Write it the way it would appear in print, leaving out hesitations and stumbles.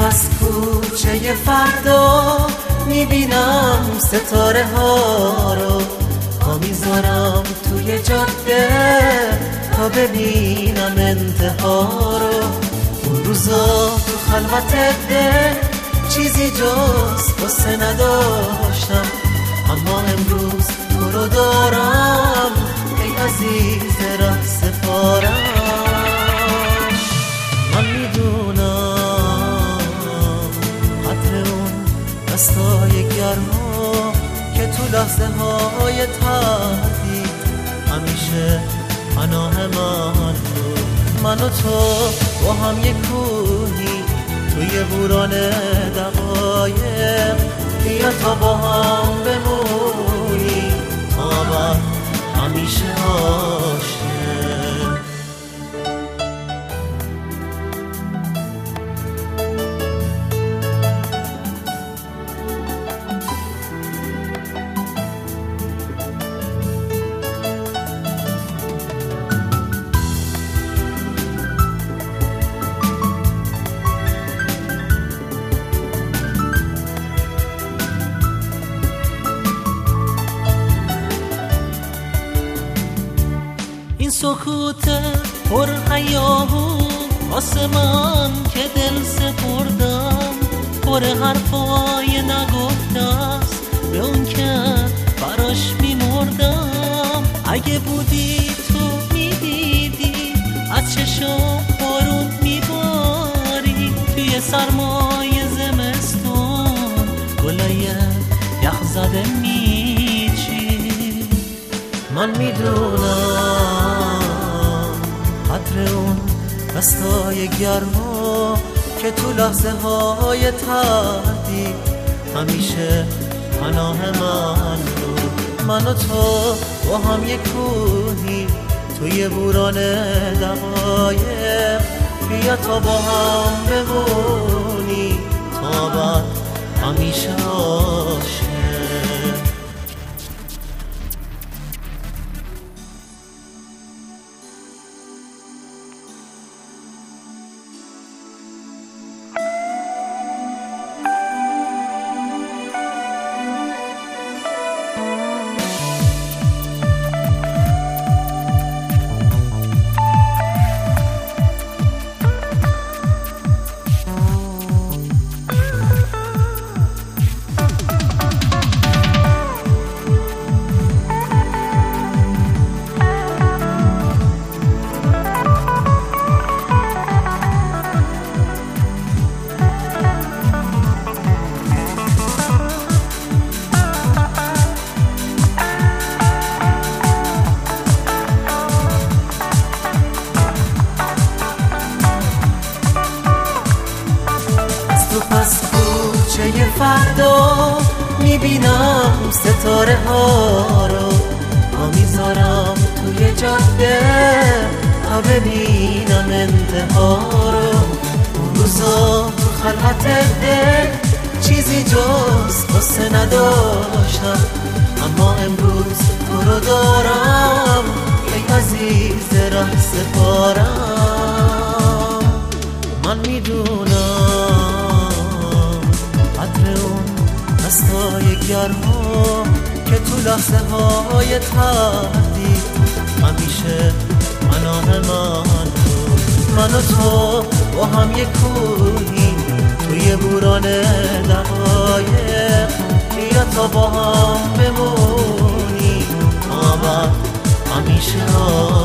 پس کوچه فردا میبینم ستاره ها رو، پا میذارم توی جاده تا ببینم انتها رو. اون روزا تو خلوت دل چیزی جز قصه نداشتم، اما امروز تو رو دارم ای عزیز ره سپارم. من میدونم قدر اون دستای گرما که تو لحظه های تردید همیشه پناه من بود. من و تو با هم یک کوهی توی بوران دقایق، بیا تا با هم بمونی تا بعد همیشه عاشق. سکوت پر هیاهو واسه من که دل سپردم، پر حرفای نگفتست به اون که براش میمردم. اگه بودی تو میدیدی از چشم بارون میباری، توی سرمای زمستون گلای یخ زده میچی. من میدونم قدر اون دستای گرما که تو لحظه های تردید همیشه پناه من بود. من و تو با هم یک کوهی توی بوران دقایق، بیا تا با هم بمونی تا بعد همیشه عاشق. کوچه فردا میبینم ستاره ها رو، پا میذارم توی جاده تا ببینم انتها رو. اون روزا تو خلوت دل چیزی جز قصه نداشتم، اما امروز تو رو دارم ای عزیز ره سپارم. من میدونم قدر اون دستای گرما که تو لحظه های تردید همیشه پناه من بود. من و تو با هم یک کوهی توی بوران دقایق، بیا تا با هم بمونی تا بعد همیشه